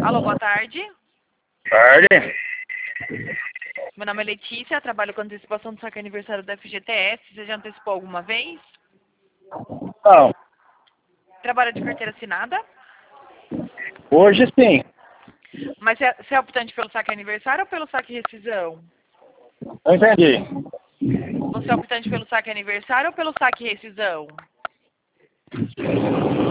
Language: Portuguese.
Alô, boa tarde. Tarde. Meu nome é Letícia, trabalho com antecipação do saque aniversário da FGTS. Você já antecipou alguma vez? Não. Trabalha de carteira assinada? Hoje sim. Mas você é optante pelo saque aniversário ou pelo saque rescisão? Não entendi. Você é optante pelo saque aniversário ou pelo saque rescisão?